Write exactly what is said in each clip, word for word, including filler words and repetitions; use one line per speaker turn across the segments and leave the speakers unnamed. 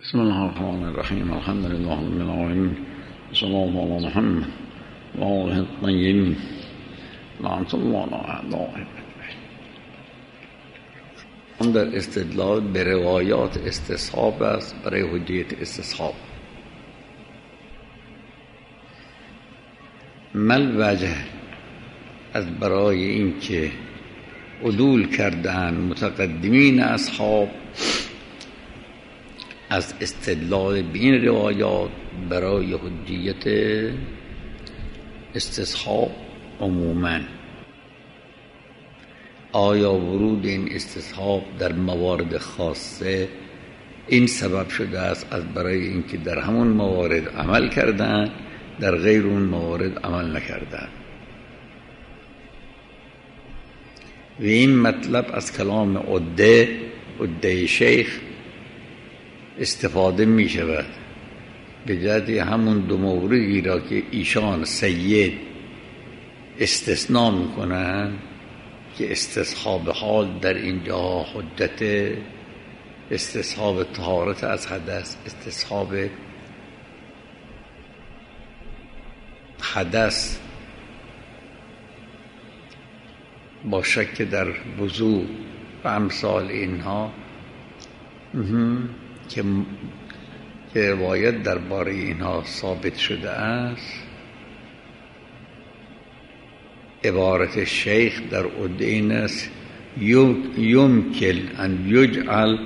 بسم الله الرحمن الرحیم. الحمد لله رب العالمین. صلی الله علی محمد و آله الطیبین. لعنة الله علی اعدائهم. اون در استدلال به روایات استصحاب است برای حجیت استصحاب. مل وجه از برای اینکه عدول کردن متقدمین اصحاب از استدلال به این روایات برای حجیت استصحاب عموماً. آیا ورود این استصحاب در موارد خاصه این سبب شده است از برای اینکه در همون موارد عمل کردن، در غیر اون موارد عمل نکردن؟ و این مطلب از کلام عده عده شیخ استفاده می شود به جهت همون دو موردی را که ایشان سید استثناء می کنند که استصحاب حال در اینجا حجت، استصحاب طهارت از حدث، استصحاب حدث با شک در وضو و امثال اینها که که روایت درباره اینها ثابت شده است. عبارت شیخ در عده این است: یمکن ان یجعل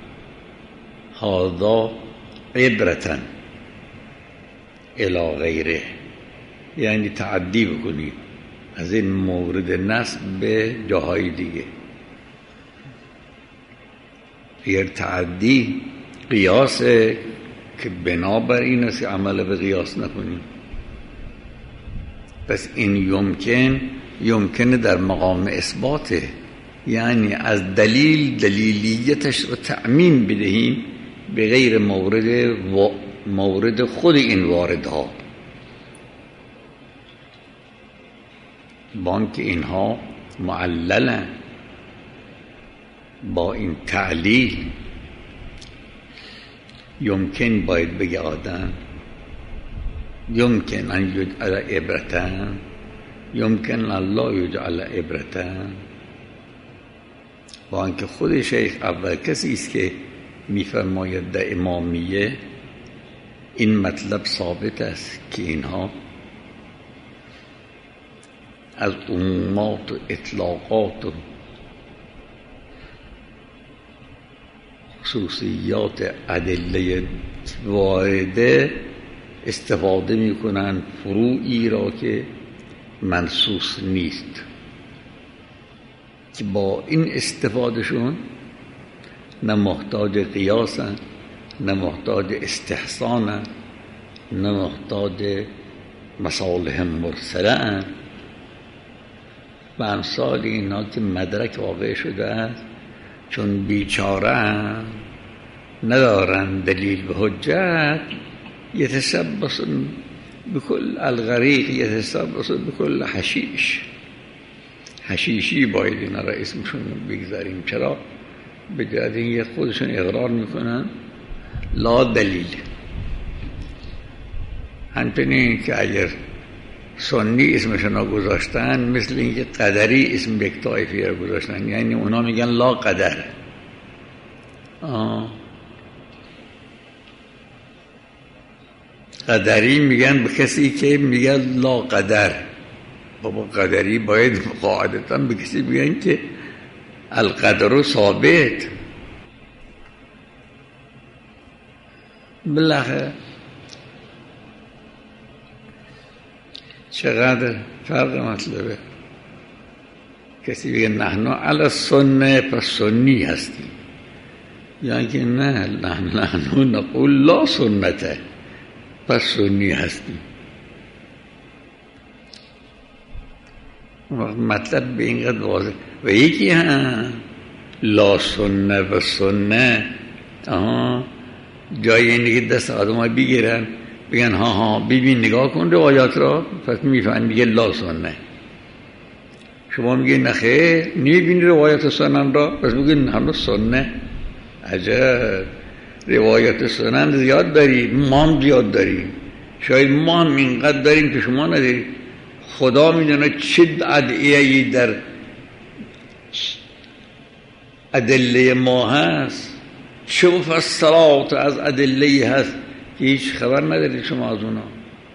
هذا عبرة الی غیره، یعنی تعدی بکنید از این مورد نصب به جاهای دیگه. اگر تعدی قیاس که بنابر این است که عمل به قیاس نکنیم، پس این یمکن یمکن در مقام اثباته، یعنی از دلیل دلیلیتش رو تعمیم بدهیم به غیر مورد و مورد خود این واردها، بانک اینها معللن با این تعلیل. یمکن باید بگه آدم یمکن ان یجعل عبرة، یمکن الله یجعل عبرة، با اینکه خود شیخ اول کسی است که میفرماید در امامیه این مطلب ثابت است که اینها از عمومات و اطلاقات و خصوصیات ادله وارده استفاده میکنن، فروعی را که منصوص نیست، که با این استفادهشون نه محتاج قیاسن، نه محتاج استحسانن، نه محتاج مصالح مرسله و امثال اینا که مدرک واقع شده است، چون بیچاره ندارن دلیل به حجت، یتشبث بکل الغریق یتشبث بکل حشیش. حشیشی باید اینا را اسمشون بگذاریم. چرا؟ به جهت اینکه خودشون اقرار میکنن لا دلیل. همچنین که اگر سنی اسمشون را گذاشتن، مثل اینکه قدری اسم یک طایفی را گذاشتن، یعنی اونا میگن لا قدر. آه. قدری میگن به کسی که میگن لا قدر. بابا قدری باید قاعدتا به کسی میگن که القدر ثابت. بالاخره چقدر فرق مطلبه. کسی بگه نحن علی السنه، پس سنی هستیم، یعنی که نه نحن نقول لا سنته، پس سنی هستیم. مطلب به اینقدر واضح. و یکی هم لا سنه و سنه، آها جای اینه که دست آدم ها بگیرن بگن ها ها ببین نگاه کن روایات را، پس میفهمن میگه لا سنه. شما میگه نخیر نمیبینی روایات سنن را، پس میگه نه سنه. عجب. روایت سنن زیاد داریم، ما هم زیاد داریم، شاید ما هم اینقدر داریم که شما نداریم. خدا میدونه چه ادعیه‌ای در ادله ما هست، چه مفصلات از ادله هست که هیچ خبر ندارید شما از اونا.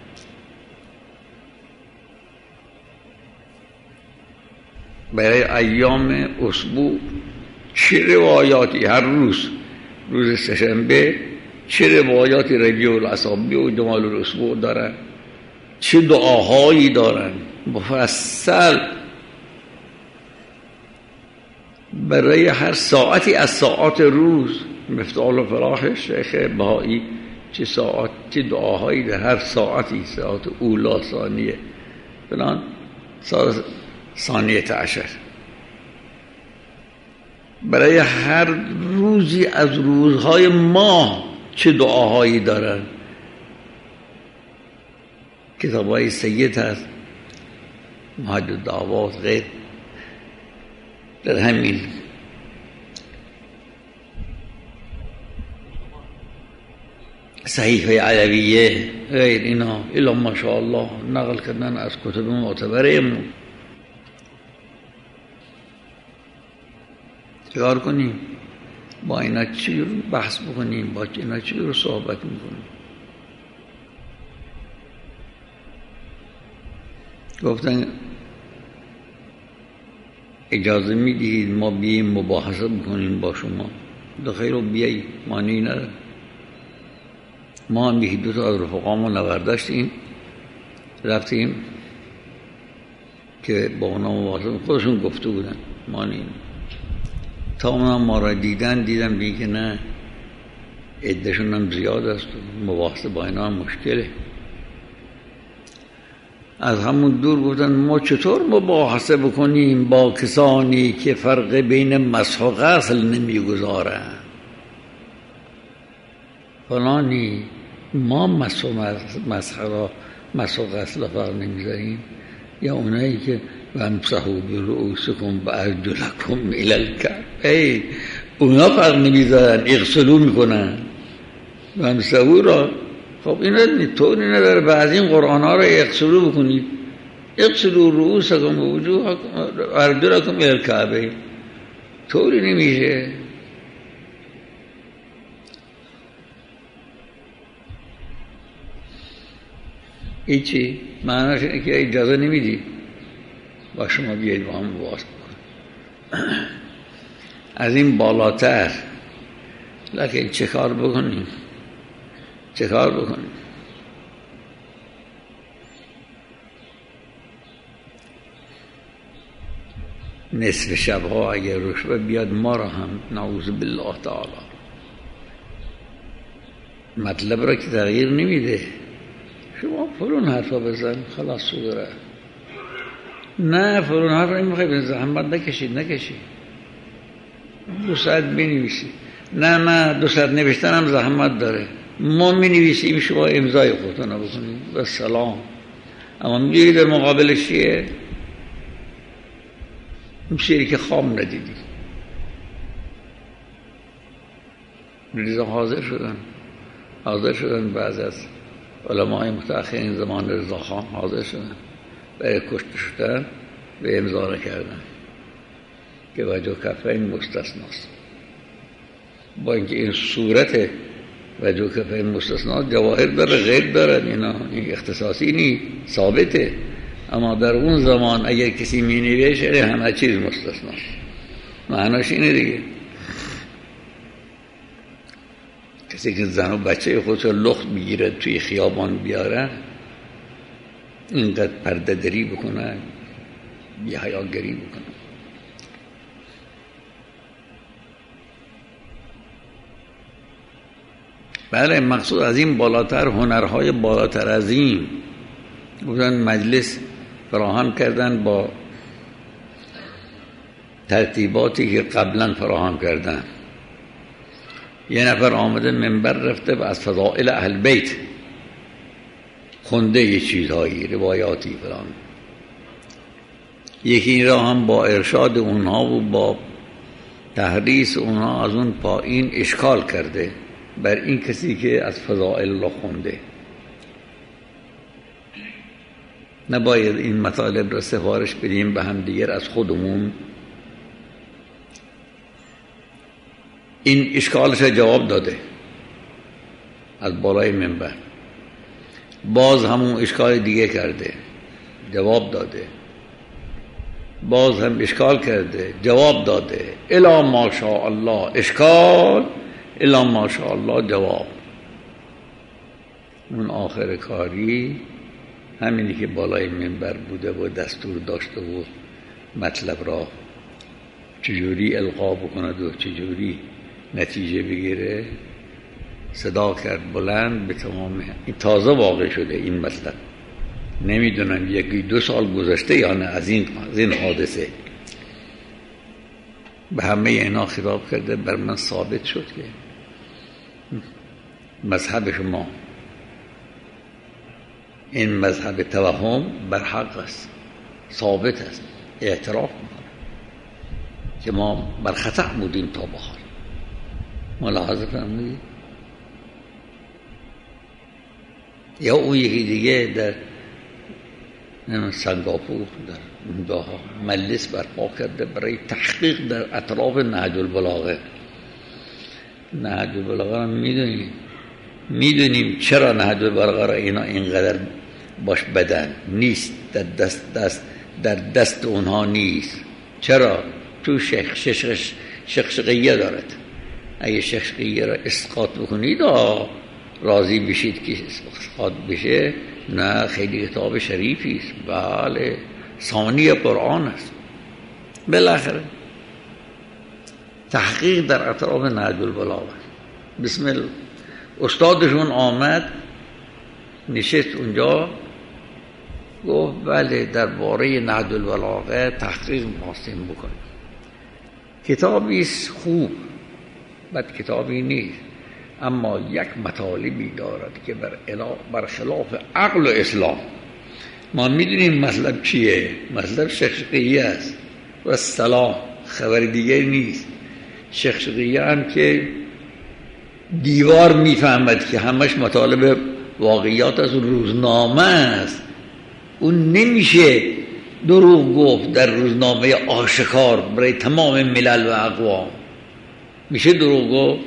برای ایام اسبوع چه روایاتی هر روز، روز سه‌شنبه چه روایاتی ربیع الاصابع و جمال الاسبوع دارن، چه دعاهایی دارن مفصل برای هر ساعتی از ساعات روز. مفتاح الفلاح شیخ بهایی چه ساعت چه دعاهایی در هر ساعتی، ساعت اولا، ثانیه فلان، ساعت ثانیه عشر، برای هر روزی از روزهای ماه چه دعاهایی دارن. کتابای سید هست، مهد الدعوات، غیر در همین صحیفه علویه غیر اینا الا ماشاءالله نقل کردن از کتب معتبرمون. چیکار کنیم؟ با اینا چی رو بحث بکنیم؟ با اینا چی رو صحبت میکنیم؟ گفتن اجازه میدید ما بیاییم مباحثه بکنیم با شما؟ دخیل رو بیایی، معنی نداره. ما هم یکی دو تا از رفقامون نورداشتیم، رفتیم که با اونا مباحثه، خودشون گفته بودن، معنی تا اونا ما را دیدن دیدن بگی که نه عدهشون هم زیاد است، مباحثه با اینا هم مشکله. از همون دور گفتن ما چطور مباحثه بکنیم با کسانی که فرق بین مسح و غسل نمیگذارن فلانی. ما مسح و مسح را مسح و غسل فرق نمیذاریم، یا اونایی که وامسحوا برؤوسکم وارجلکم الی الکعبین اونا فرق نمیذارن، اغسلوا میکنن. وامسحوا را خب اینا طوری نداره بعضی این قرآن ها را اغسلوا بکنید، اغسلوا رؤوسکم و وجوهکم و ارجلکم الی الکعبین، طوری نمیشه. ایچی معنیش اینه که اجازه نمیدی با شما بیایید با هم مباحثه بکنیم. از این بالاتر لکن چه کار بکنیم؟ چه کار بکنیم؟ نصف شبها اگر رشوه بیاد ما را هم نعوذ بالله تعالی مطلب را که تغییر نمیده. شما فلون حرفا بزن خلاص سوره، نه فلون حرف را میخوای بزن، زحمت نکشید نکشید دو ساعت بنویسید، نه نه دو ساعت نوشتن هم زحمت داره، ما مینویسیم شما امضای خودتون رو بکنید و سلام. اما میگی در مقابلش چیه؟ میشه که خام ندیدی. رضا حاضر شدن حاضر شدن بعض از علماء متأخرین زمان رضا خان حاضر شدن برای کشته شدن و امضا کردن که وجه کفین مستثناست. با اینکه این صورت وجه کفین مستثناست جواهر داره غیر داره، اینا این اختصاصی نی ثابته، اما در اون زمان اگر کسی می نویشه همه چیز مستثناست. معناش اینه دیگه، کسی که زن و بچه خودش لخت میگیره توی خیابان بیاره، اینقدر پرده دری بکنه، بی حیاگری بکنه. بله مقصود از این بالاتر، هنرهای بالاتر از این بودن. مجلس فراهم کردن با ترتیباتی که قبلا فراهم کردن. یه نفر آمده منبر رفته و از فضائل اهل بیت خونده یه چیزهایی روایاتی فلان، یکی این را هم با ارشاد اونها و با تحریص اونها از اون پایین اشکال کرده بر این کسی که از فضائل الله خونده. نباید این مطالب را سفارش بدیم به هم دیگر از خودمون. این اشکالش را جواب داده از بالای منبر، باز همون اشکال دیگه کرده جواب داده، باز هم اشکال کرده جواب داده، الا ماشاء الله اشکال، الا ماشاء الله جواب. اون آخر کاری همینی که بالای منبر بوده و دستور داشته و مطلب را چجوری القا بکند و چجوری نتیجه بگیره صدا کرد بلند به تمام. این تازه واقع شده این مطلب، نمیدونم یکی دو سال گذشته یا نه از این از این حادثه. به همه اینا خطاب کرده. بر من ثابت شد که مذهب شما این مذهب توهم بر حق است، ثابت است، اعتراف میکنه که ما بر خطا بودیم تا به حال. ملاحظه فرمودید؟ یا اون یکی دیگه در سنگاپور در مجلس برپا کرده برای تحقیق در اطراف نهج البلاغه. نهج البلاغه را میدونیم میدونیم چرا نهج البلاغه را اینا اینقدر باش بدن نیست، در دست دست در دست اونها نیست. چرا؟ تو شیخ شیخ شیخشقیه دارد. اگه شیخشقیه را اسقاط بکنید راضی بشید که اسقاط بشه، نه خیلی کتاب شریفی است. بله ثانی قرآن است. بالاخره تحقیق در اطراف نهج البلاغه. بسم الله. استادشون آمد نشست اونجا گفت بله درباره نهج البلاغه تحقیق می‌خواستیم بکنیم. کتابی است خوب، بد کتابی نیست، اما یک مطالبی دارد که بر بر خلاف عقل و اسلام. ما میدونیم مطلب چیه؟ مطلب شیخشقیه است و سلام، خبر دیگه نیست. شیخشقیه هم که دیوار میفهمد که همش مطالب واقعیات از روزنامه است. اون نمیشه دروغ گفت در روزنامه آشکار برای تمام ملل و اقوام. میشه دروغ گفت؟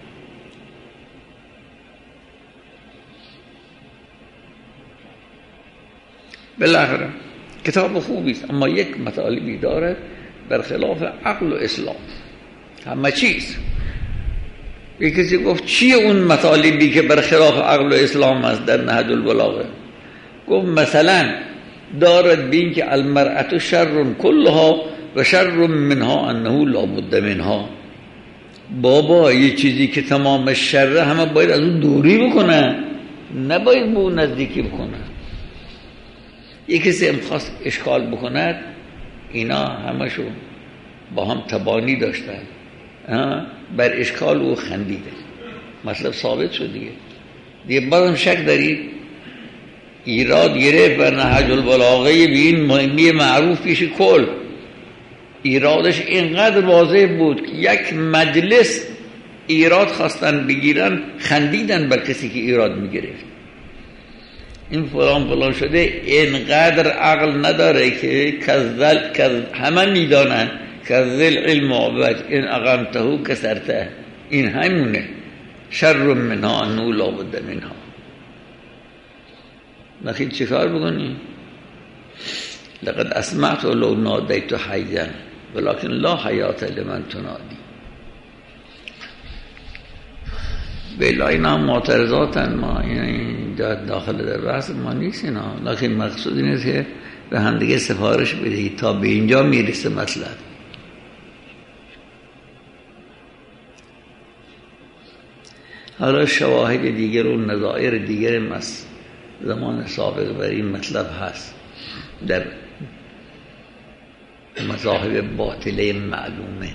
بالاخره کتاب خوبی است، اما یک مطالبی دارد بر خلاف عقل و اسلام. همه چیز. یک کسی گفت چیه اون مطالبی که بر خلاف عقل و اسلام است در نهج البلاغه؟ گفت مثلا دارد بین که المرأة شر کلها و شر منها انه لا بد منها. بابا یه چیزی که تمام شره همه باید از اون دوری بکنن، نباید به اون نزدیکی بکنن. یک کسی می‌خواست اشکال بکند، اینا همشون با هم تبانی داشتن، بر اشکال او خندیده. مطلب ثابت شد دیگه. دیگه بازم شک دارید؟ ایراد گرفت بر نهج البلاغه به این مهمی معروف پیش کل. ایرادش اینقدر واضح بود که یک مجلس ایراد خواستن بگیرن، خندیدن بر کسی که ایراد میگرفت. این فلان فلان شده، اینقدر عقل نداره که کذل کذ همه میدانن کذل علم عبد این اقامته کسرته. این همونه شر منها انه لا بد منها. نخیل چیکار بکنی؟ لقد اسمعت لو نادیت حیا ولكن لا حیات لمن تنادی. بلا اینا معترضاتن، ما این داخل در بحث ما نیست اینا، لیکن مقصود اینه که به هم دیگه سفارش بدهید تا به اینجا میرسه مطلب. حالا شواهد دیگر و نظائر دیگر مس زمان سابق بر این مطلب هست در مذاهب باطله معلومه.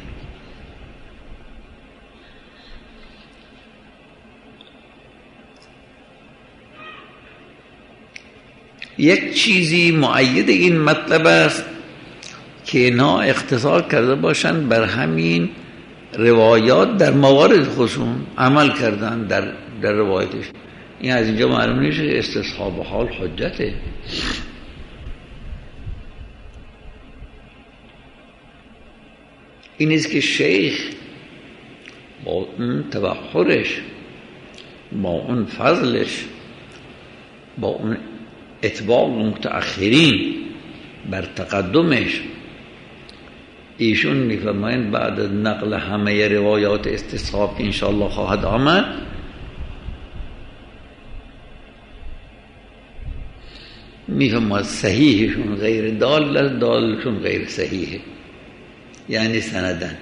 یک چیزی مؤید این مطلب است که اینا اختصار کرده باشند بر همین روایات در موارد خودشون عمل کردن در در روایتش. این از اینجا معلوم نیست که استصحاب حال حجته. این است که شیخ با اون تبحرش، با اون فضلش، با اون اتباع متأخرین بر تقدمش، ایشون میفرمایند بعد از نقل همه روایات استصحاب که انشاءالله خواهد آمد، میفرماید صحیحشون غیر دال، دالشون غیر صحیحه، یعنی سندن.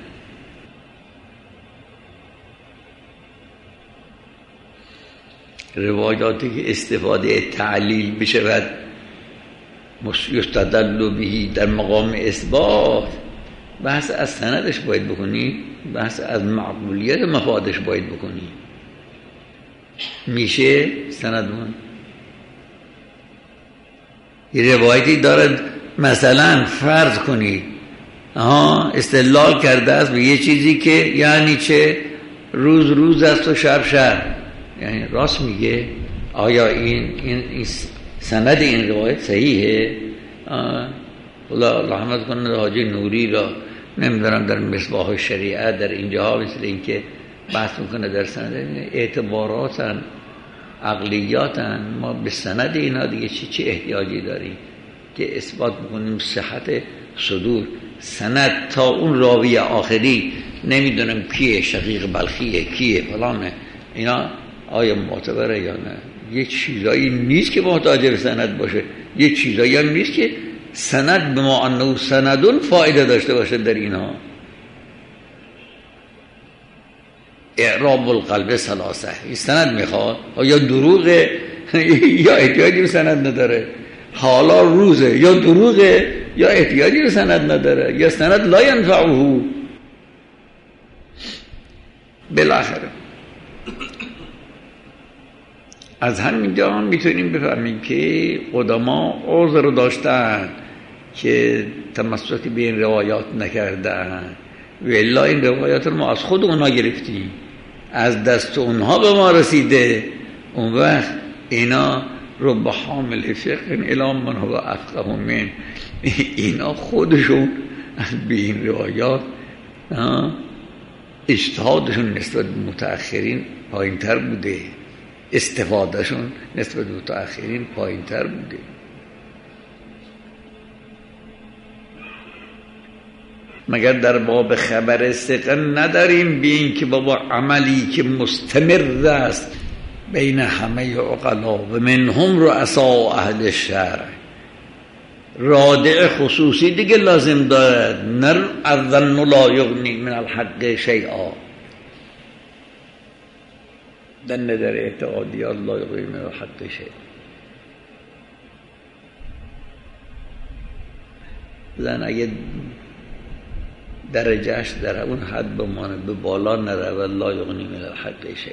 روایاتی که استفاده تعلیل بشود یستدل بهی در مقام اثبات، بحث از سندش باید بکنی، بحث از معقولیت مفادش باید بکنی. میشه سندمون یه روایتی دارد مثلا فرض کنید آها استدلال کرده است به یه چیزی که یعنی چه روز روز است و شب شب، یعنی راست میگه. آیا این این, این سند این روایت صحیحه؟ خدا رحمت کنه حاجی نوری را، نمیدونم در مصباح شریعت در اینجاها مثل این که بحث میکنه در سند اعتباراتن عقلیاتن، ما به سند اینا دیگه چی چی احتیاجی داریم که اثبات بکنیم صحت صدور سند تا اون راوی آخری نمیدونم کیه، شقیق بلخیه کیه فلانه، اینا آیا معتبره یا نه؟ یه چیزایی نیست که محتاج به سند باشه، یه چیزایی هم نیست که سند به ما انه سندون فایده داشته باشه در اینها. اعراب القلب ثلاثه، این سند میخواد یا دروغه یا احتیاجی به سند نداره، حالا روزه یا دروغه یا احتیاجی به سند نداره، یا سند لا ینفعه. بالاخره از همینجا میتونیم بفهمیم که قدما عذر رو داشتن که تمسک به این روایات نکردن، و الا این روایات رو ما از خود اونها گرفتیم، از دست اونها به ما رسیده. اون وقت اینا رو به حامل فقه الی من هو افقه من، اینا خودشون به این روایات اجتهادشون نسبت به متأخرین پایین تر بوده، استفادهشون نسبت به متأخرین پایین تر بوده. مگر در باب خبر ثقه نداریم به این که بابا عملی که مستمر است بین همه عقلا و منهم رؤساء اهل الشرع، رادع خصوصی دیگه لازم دارد، نه الظن لا یغنی من الحق شیئا، دن در اعتقادیات لا یغنی من الحق شیئا. لن اگه درجهش در اون حد بمانه به بالا نره و لا یغنی من الحق شیئا.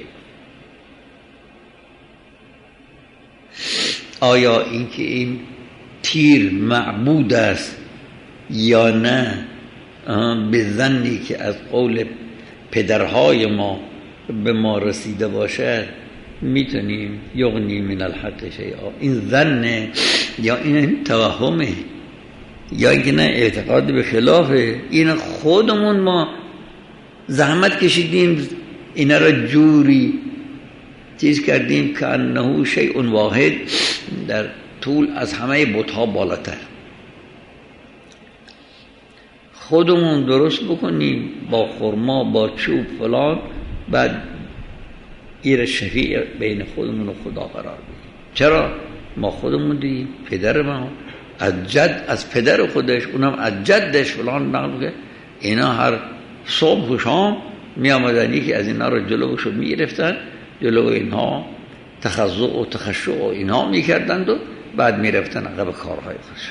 آیا این که این تیر معبود است یا نه، به ظنی که از قول پدرهای ما به ما رسیده باشد میتونیم یغنی من الحق شیئا. این ظنه یا این توهمه یا اینکه نه اعتقاد به خلافه. این خودمون ما زحمت کشیدیم اینا را جوری چیز کردیم که انه شیء واحد در طول از همه بت‌ها بالاتر. خودمون درست بکنیم با خرما با چوب فلان، بعد ایر شفیع بین خودمون و خدا قرار بدیم. چرا؟ ما خودمون دیم پدر ما از جد از پدر خودش اونم از جدش فلان نقل که اینا هر صبح و شام می آمدن یکی از اینا رو جلوشو می گرفتن، جلو اینها تخضع و تخشع و اینها می کردند و بعد می رفتن عقب کارهای خودشون.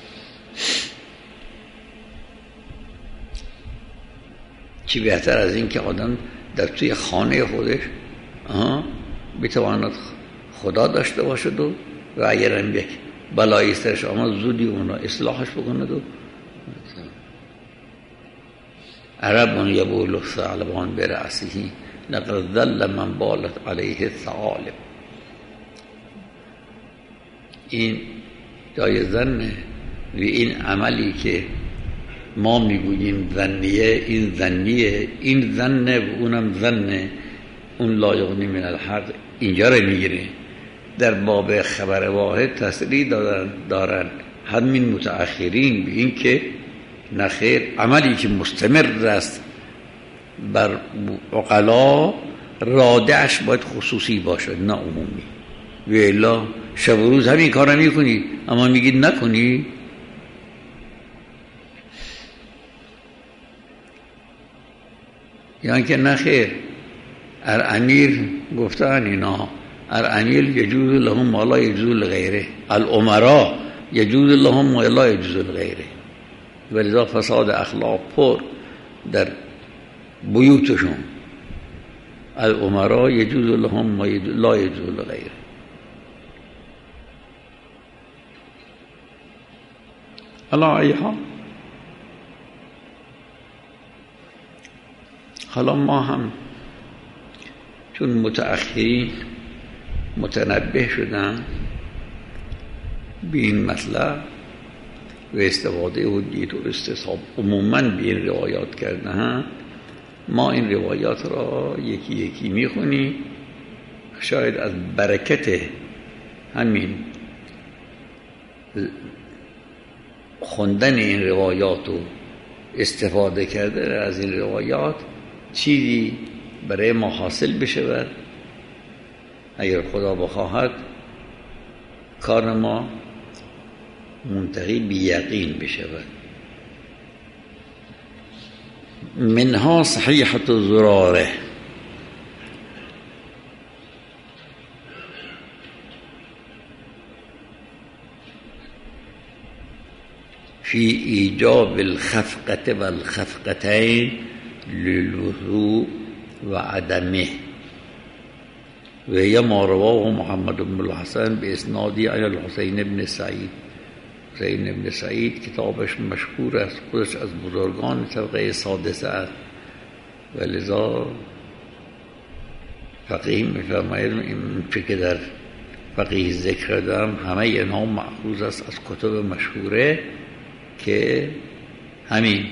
چی بهتر از این که آدم در توی خانه خودش بتواند خدا داشته باشد و و اگر هم یک بلایی سرش آمد زودی اون را اصلاحش بکند و عرب یبول ثعلبان برأسه لقد ذل من بالت علیه الثعالب. این جای ظنه و این عملی که ما میگوییم ظنیه، این ظنیه، این ظنه و اونم ظنه، اون لا یغنی من الحق اینجا رو میگیره. در باب خبر واحد تصریح دارن دارن همین متأخرین به این که نخیر، عملی که مستمر است بر عقلا رادعش باید خصوصی باشد نه عمومی. و الا شب و روز همین کار میکنی اما میگید نکنی. یعنی که نخیر، ار امیر گفتن اینا ار امیر یجوز لهم ما لا یجوز لغیره، الامراء یجوز لهم ما لا یجوز لغیره. ولذا فساد اخلاق پر در بیوتشون. الامراء یجوز لهم ما لا یجوز لغیره. حالا ایها حالا ما هم چون متأخرین متنبه شدن به این مطلب و استفاده و دید و استصحاب عموماً به این روایات کردن، ما این روایات را یکی یکی میخونیم. شاید از برکت همین خوندن این روایات و استفاده کرده از این روایات چیزی برای ما حاصل بشود. اگر خدا بخواهد کار ما منتهی به یقین بشود. منها صحیحة الزراره فی ایجاب الخفقة والخفقتين للوضوء و عدمه و هي ما رواه محمد بن الحسن باسنادی عن الحسین بن سعید. حسین بن سعید کتابش مشهور است، خودش از بزرگان طبقه سادسه است و لذا فقیه میفرماید این که در فقیه ذکر دارم همه اینها مأخوذ است از کتب مشهوره که همین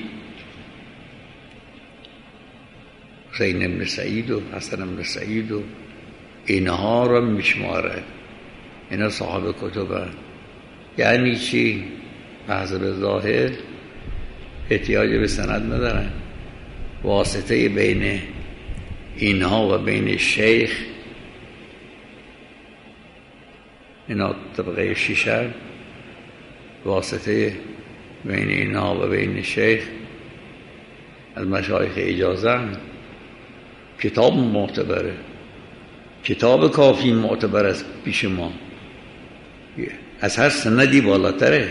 حسین بن سعید و حسن بن سعید و اینها را میشمارد. اینا صاحب کتب هست. یعنی چی؟ حسب ظاهر احتیاج به سند ندارن، واسطه بین اینها و بین شیخ، اینا طبقه شیشه، واسطه بین اینها و بین شیخ از مشایخ اجازه، کتاب معتبره، کتاب کافی معتبر است پیش ما، از هر سندی بالاتره.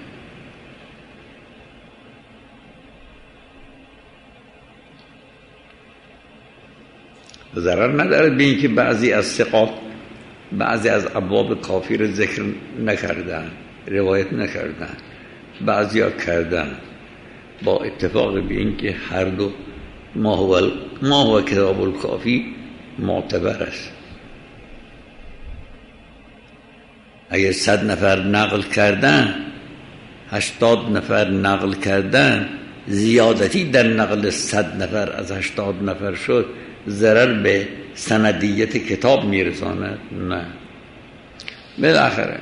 ضرر نداره به این که بعضی از ثقات بعضی از ابواب کافی رو ذکر نکردن، روایت نکردن، بعضی ها کردن، با اتفاق به این که هر دو ما هو, ما هو کتاب الکافی معتبر است. اگر صد نفر نقل کردن، هشتاد نفر نقل کردن، زیادتی در نقل صد نفر از هشتاد نفر شد، ضرر به سندیت کتاب میرساند؟ نه. بالاخره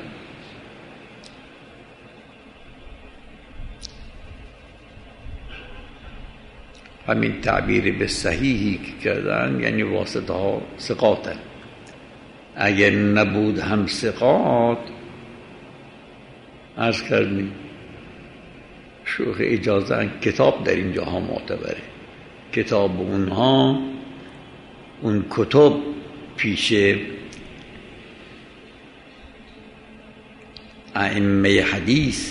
همین تعبیر به صحیحی که کردن یعنی واسطه ها ثقاتن. اگر نبود هم ثقات، عرض کردیم شوخ اجازه کتاب در اینجا ها معتبره. کتاب اونها اون کتب پیش ائمه حدیث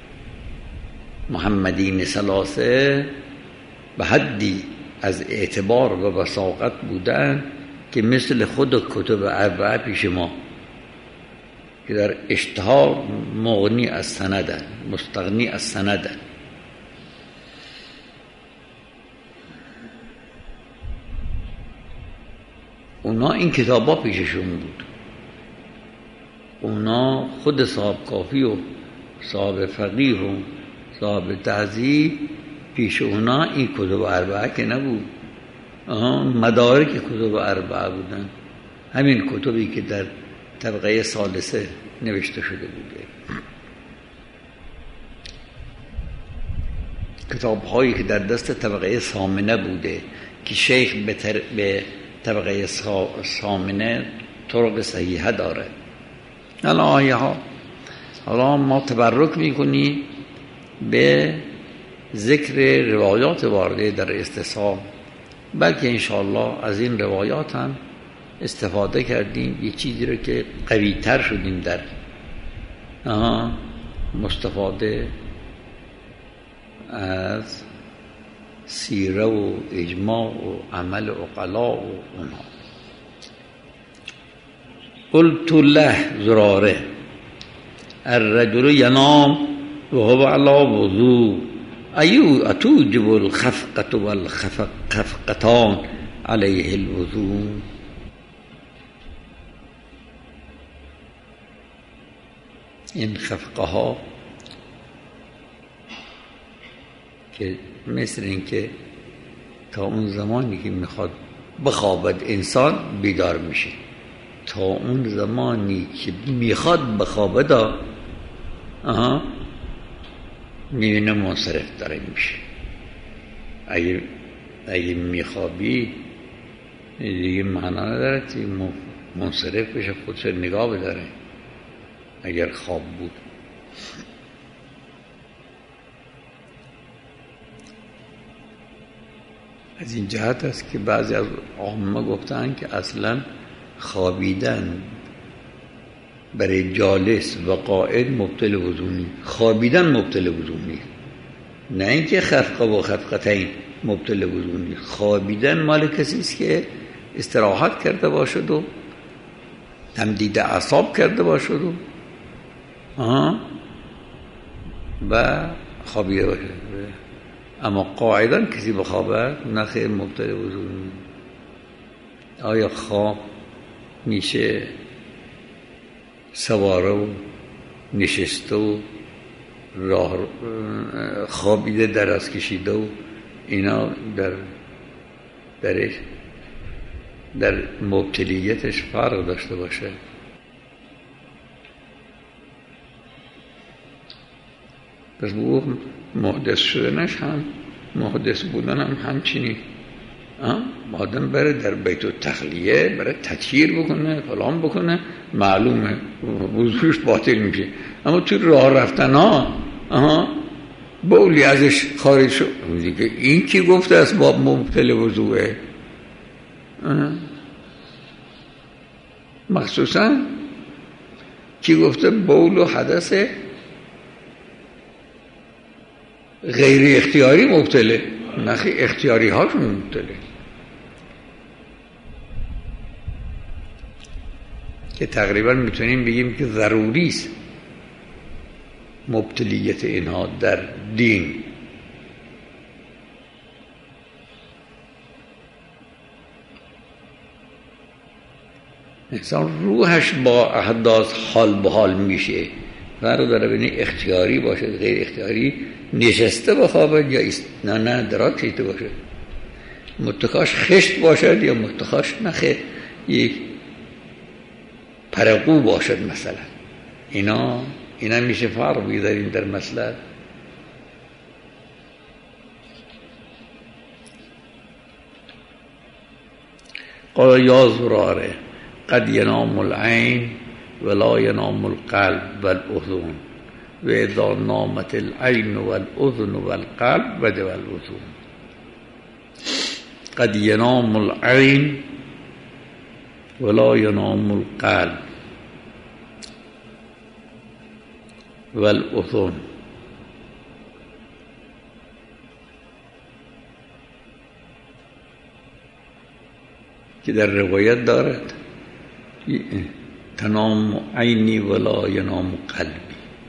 محمدین ثلاثه به حدی از اعتبار و وثاقت بودن که مثل خود کتب اربعه پیش ما که در اشتهار مغنی از سندن، مستغنی از سندن. اونا این کتاب ها پیششون بود، اونا خود صاحب کافی و صاحب فقیه و صاحب تهذیب پیش اونا این کتب اربعه که نبود، مدارک کتب اربعه بودن، همین کتبی که در طبقه ثالثه نوشته شده بوده، کتاب هایی که در دست طبقه ثامنه بوده که شیخ به, تر... به طبقه ثامنه طرق صحیحه داره. الان آیه ها، حالا ما تبرک میکنیم به ذکر روایات وارده در استصحاب، بلکه انشاءالله از این روایات هم استفاده کردیم، یه چیزی رو که قوی تر شدیم در مستفاده از سیره و اجماع و عمل عقلا و اونها. قلت له زراره الرجل ینام و هو علی وضو ایو اتوجب الخفقة والخفقتان علیه الوضو. این خفقه ها که مثل این که تا اون زمانی که میخواد بخوابد انسان بیدار میشه، تا اون زمانی که میخواد بخوابد آها میبینه منصرف داره میشه. اگه اگه میخوابی دیگه معنا نداره که منصرف بشه، خودش نگاه بداره اگر خواب بود. از این جهت است که بعضی از عامه گفتن که اصلا خوابیدن برای جالس و قائد مبطل وضو نیست، خوابیدن مبطل وضو نیست، نه اینکه خفقه و خفقتین مبطل وضو نیست. خوابیدن مال کسی است که استراحت کرده باشد و تمدید اعصاب کرده باشد و آه و خوابیده باشد. اما قاعدن کسی بخوابه نه خیر مبتل وضو نیست. آیا خواب میشه سواره و نشسته و راه خوابیده دراز کشیده و اینا در درش در مبتلیتش فرق داشته باشه؟ پس بگو محدث شدنش هم محدث بودن هم همچینی. آدم بره در بیت التخلیه بره تطهیر بکنه فلان بکنه، معلومه وضوش باطل میشه، اما تو راه رفتن ها آها بولی ازش خارج شد دیگه، این کی گفته اسباب مبطل وضوئه؟ مخصوصا کی گفته بول و حدث غیر اختیاری مبتله؟ نخی اختیاری هاشون مبتله که تقریبا میتونیم بگیم که ضروری است مبتلیت اینها در دین. انسان روحش با احداث حال به حال میشه، فرق داره بین اختیاری باشه غیر اختیاری، نشسته بخوابد یا ایست... نه نه دراز کشیده باشه، متکاش خشت باشد یا متکاش نخه یک پرقو باشد مثلا. اینا اینا میشه فرق بگذاریم در مسئله. قال یا زراره قد ینام العین ولا ینام القلب والاذن و اذا نامت العین والاذن والقلب بدا الوضو. قد ینام العین ولا ینام القلب والاذن. که در روایت دارد تنام عینی ولا ینام قلبی.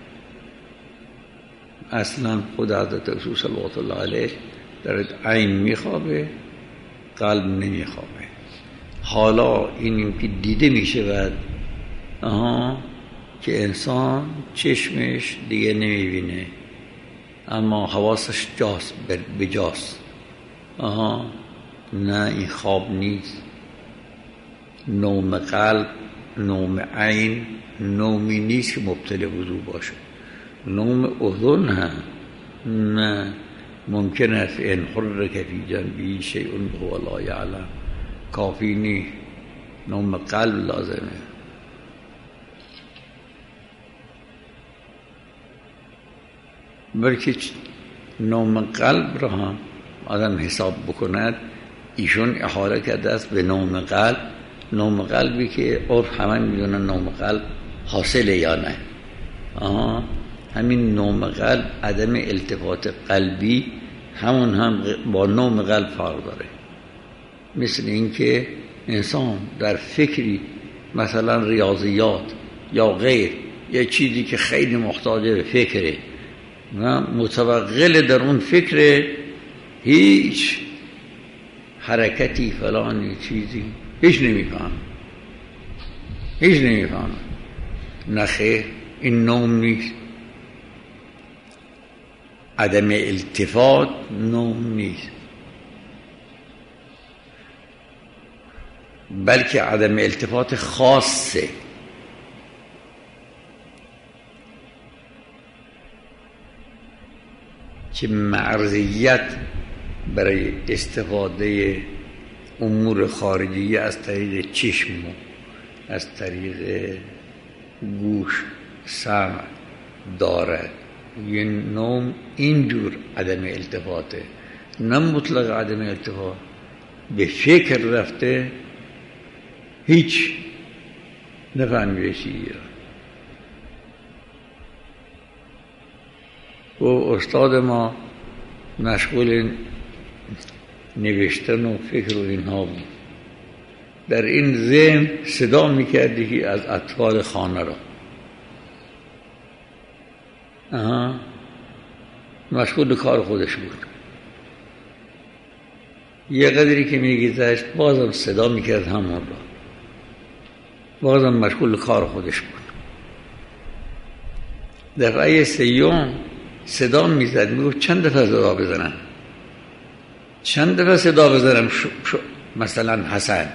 اصلا خود حضرت رسول صلی الله علیه در عین میخوابه قلب نمیخوابه. حالا این که دیده می شود آها که انسان چشمش دیگه نمی بینه اما حواسش جاست بجاست. آها نه این خواب نیست، نوم قلب، نوم عین نومی نیست که مبتل وضو باشه. نوم اذن هم نه، ممکن است ان حرک فی جنبی شیء هو لا یعلم، کافی نیست، نوم قلب لازمه. بلکه نوم قلب را هم آدم حساب بکند، ایشون احاله کرده است به نوم قلب، نوم قلبی که عرف همه میدونن نوم قلب حاصله یا نه. آها همین نوم قلب، عدم التفات قلبی، همون هم با نوم قلب فرق داره. مثل اینکه انسان در فکری مثلا ریاضیات یا غیر یا چیزی که خیلی محتاج به فکره و متوغل در اون فکر، هیچ حرکتی فلانی چیزی هیچ نمیفهم هیچ نمیفهم نخیر، این نوم نیست. عدم التفات نوم نیست، بلکه عدم التفات خاصه. که معرضیت برای استفاده امور خارجی از طریق چشم و از طریق گوش سمع دارد. یه نوم اینجور عدم التفاته، نه مطلق عدم التفات. به فکر رفته هیچ نفهمی چیزی را. و استاد ما مشغول نوشتن و فکر و اینها بود. در این ذهن صدا میکردی که از اطفال خانه را آها مشغول کار خودش بود. یه قدری که میگذشت بازم صدا میکرد همون را، بازم مشغول کار خودش بود. دفعه سیوم صدا میزد، میگفت چند دفعه صدا بزنم چند دفعه صدا بزنم شو شو مثلا حسن.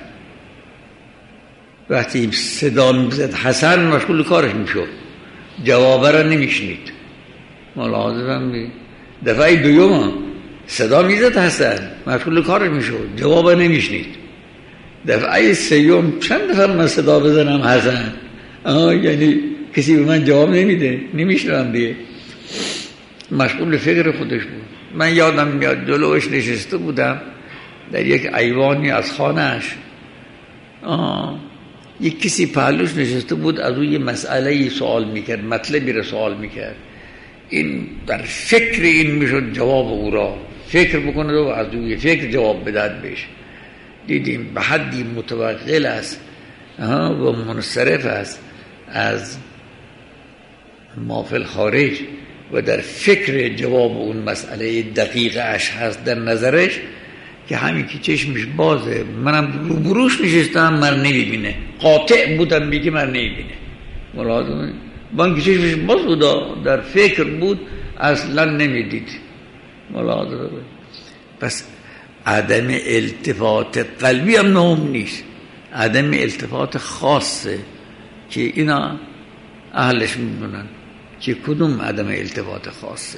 وقتی صدا میزد حسن مشغول کارش میشد، جوابه را نمیشنید. ملاحظه بی دفعه دوم صدا میزد حسن مشغول کارش میشد، جوابه نمیشنید. دفعه سیوم چند دفعه من صدا بزنم حسن، آه یعنی کسی به من جواب نمیده، نمیشنم دیگه، مشغول فکر خودش بود. من یادم میاد جلوش نشسته بودم در یک ایوانی از خانهش، آه یک کسی پهلوش نشسته بود، از اون یه مسئله سوال میکرد، مطلبی رو سوال میکرد. این در فکر این میشد جواب او را فکر بکنه و از اون فکر جواب بدهد بهش. دیدیم به حدی متوغل است و منصرف است از ما فی الخارج و در فکر جواب اون مسئله دقیقه اش هست در نظرش، که همین که چشمش بازه، منم روبروش نشستم من نمیبینه، قاطع بودم میگه من نمیبینه. ملاحظه من که چشمش باز بود در فکر بود اصلا نمیدید. ملاحظه پس عدم التفات قلبی هم نوم نیست، عدم التفات خاصه که اینا اهلش میدونن که کدوم عدم التفات خاصه.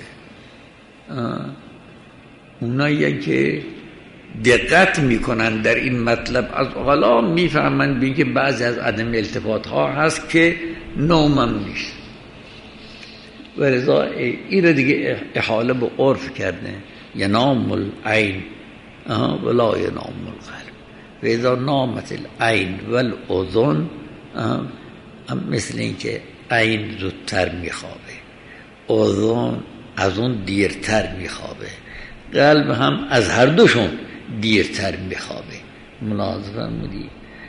اونایی که دقت میکنن در این مطلب از حالا میفهمن بین که بعضی از عدم التفات ها هست که نومم نیست. ولذا این دیگه احاله به عرف کرده، ینام العین ولا ینام القلب، و اذا نامت العین والاذن، مثل این که عین زودتر میخوابه، اذن از اون دیرتر میخوابه، قلب هم از هر دوشون دیرتر میخوابه. ملاحظه بودی؟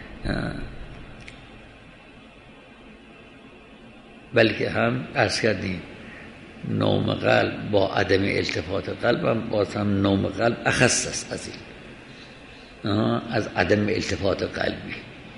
بلکه هم عرض کردیم نوم قلب با عدم التفات قلب هم باز هم نوم قلب اخص است از این. از عدم التفات قلبی.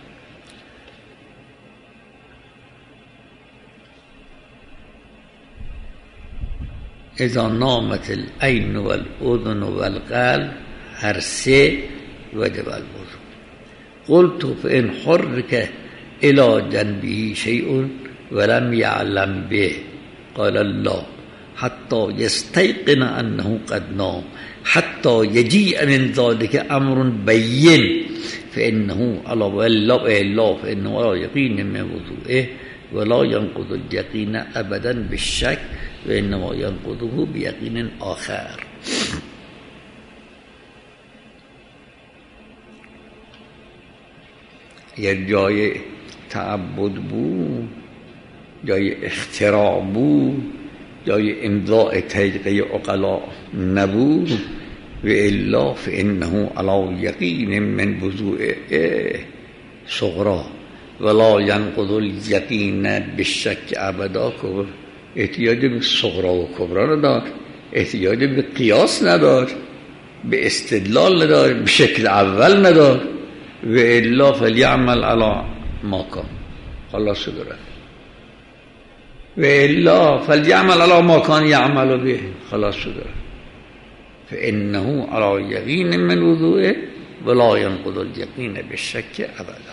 اذا نامت العین والأذن والقلب هر سه وجب الوضوء. قلت فإن حرك إلى جنبه شيء ولم يعلم به قال الله حتى يستيقن أنه قد نام حتى يجيء من ذلك أمر بين فإنه على الله فإنه على يقين من وضوئه ولا ينقض اليقين أبدا بالشك وإنما ينقضه بيقين آخر. یه جای تعبد بود، جای اختراع بود، جای امضاء طریقه عقلا نبود و الا فانه علی یقین من وضوء صغرا ولا ينقض اليقین بالشک ابدا. که احتیاج به صغرا و کبرا ندار، احتیاج به قیاس ندار، به استدلال ندار، به شکل اول ندار. و الا فلیعمل علی ما کان. خلاص شد رفت. و الا فلیعمل علی ما کان یعمل به. خلاص شد رفت. فانه علی یقین من وضوئه ولا ينقض اليقین بالشک ابدا.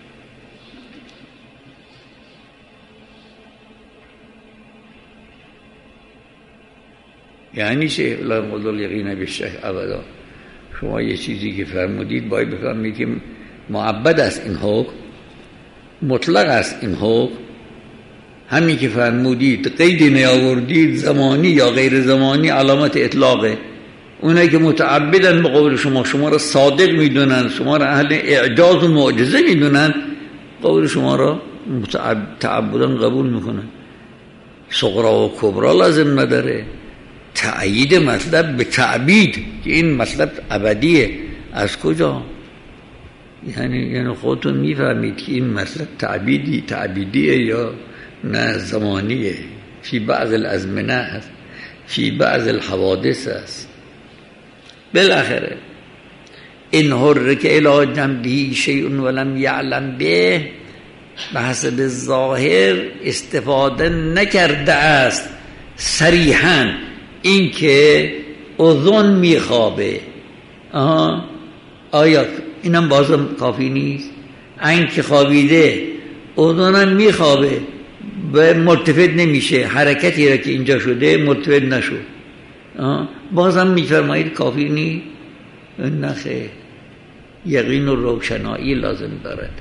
یعنی چه لا ينقض اليقین بالشک ابدا؟ شما یه چیزی که فرمودید باید بفهمید که معبد است این حکم، مطلق است این حکم. همین که فرمودید قید نیاوردید زمانی یا غیر زمانی علامت اطلاقه. اونایی که متعبدن به قول شما، شما را صادق میدونن، شما را اهل اعجاز و معجزه میدونن، قول شما را تعبدن قبول میکنن. صغرا و کبرا لازم نداره. تأیید مطلب به تعبید که این مطلب ابدیه. از کجا؟ یعنی یعنی خودتون میفهمید که این مطلب تعبیدی تعبیدیه یا نه زمانیه. فی بعض الازمنه است، فی بعض الحوادث است. بالاخره این حرک الی جنبه شیء ولم یعلم به به حسب ظاهر استفاده نکرده است صریحاً. این که اذن میخوابه، آها آیا اینم بازم کافی نیست؟ این که خوابیده اذنم میخوابه و ملتفت نمیشه، حرکتی را که اینجا شده ملتفت نشد، بازم میفرمایید کافی نیست؟ نه خیر، یقین و روشنایی لازم دارد.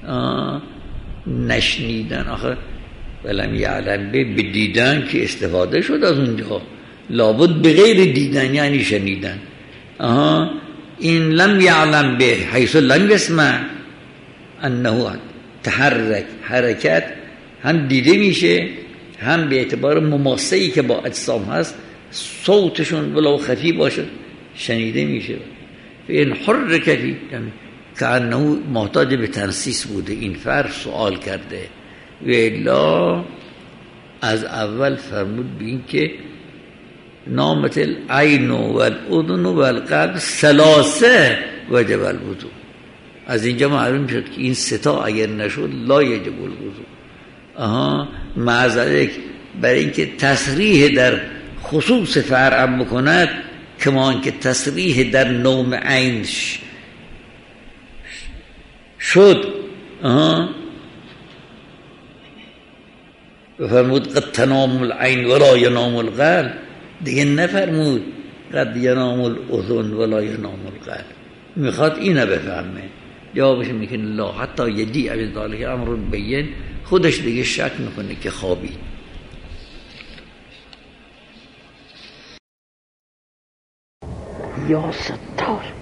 نشنیدن آخه ولم یعلم به دیدن که استفاده شد از اونجا، لابد به غیر دیدن یعنی شنیدن. آها این لم یعلم به حیث لم یسمع انه تحرک، حرکت هم دیده میشه هم به اعتبار مماسه‌ای که با اجسام هست صوتشون ولو خفی باشه شنیده میشه. این حرکتی که انه محتاج به تنسیس بوده، این فرق سوال کرده و الا از اول فرمود به این که نامت العین والأذن والقلب ثلاثه وجب الوضوء. از اینجا معلوم شد که این ستا اگر نشد لا یجب الوضوء. آها معذرت برای اینکه تصریح در خصوص فرع بکند کمان که تصریح در نوم عین شد. آها فرمود قد تنام العین ولا ینام القلب، دیگه نفرمود قد ینام الاذن ولا ینام القلب. میخواد اینو بفهمه. جوابش میکنه لا حتی یجیء بذلک امر بین. خودش دیگه شک میکنه که خوابی. یا ستار